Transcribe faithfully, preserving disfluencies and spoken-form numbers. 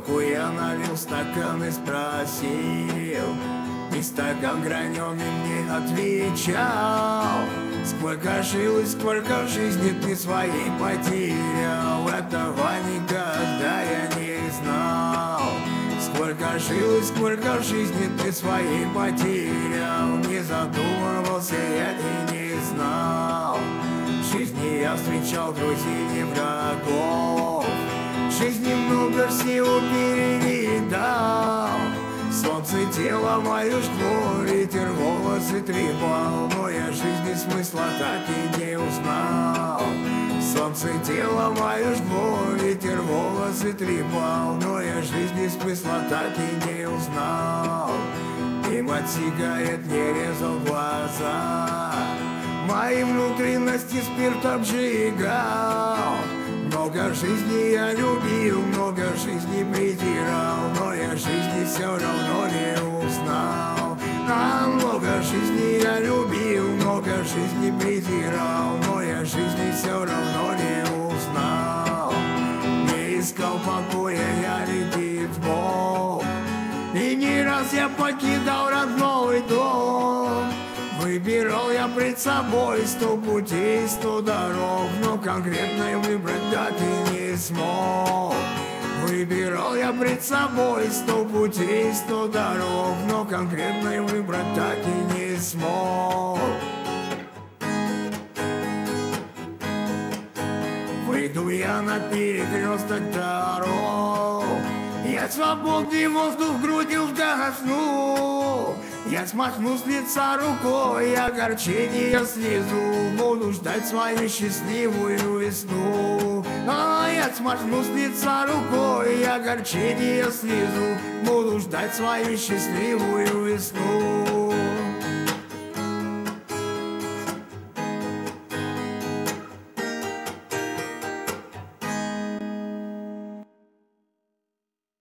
Водку я налил стакан и спросил, и стакан граненый мне отвечал: сколько жил и сколько жизни ты своей потерял, этого никогда я не знал. Сколько жил и сколько жизни ты своей потерял, не задумывался я и не знал. В жизни я встречал друзей и врагов, в жизни много всего перевидал. Солнце тело мое жгло, ветер волосы трепал, но я жизни смысла так и не узнал. Солнце тело мое жгло, ветер волосы трепал, но я жизни смысла так и не узнал. Дым от сигарет не резал глаза, мои внутренности спирт обжигал. Много жизни я любил, много жизни презирал, но я жизни все равно не узнал. А много жизни я любил, много жизни презирал, но я жизни все равно не узнал. Не искал покоя я летит в бок, и не раз я покидал родной дом. Выбирал я пред собой сто путей, сто дорог, но конкретно выбрать так и не смог. Выбирал я пред собой сто путей, сто дорог, но конкретно выбрать так и не смог. Выйду я на перекресток дорог, я свободный воздух в груди вдохну. Я смахну с лица рукой огорчение слезу, буду ждать свою счастливую весну. А я смахну с лица рукой огорчение слезу, буду ждать свою счастливую весну.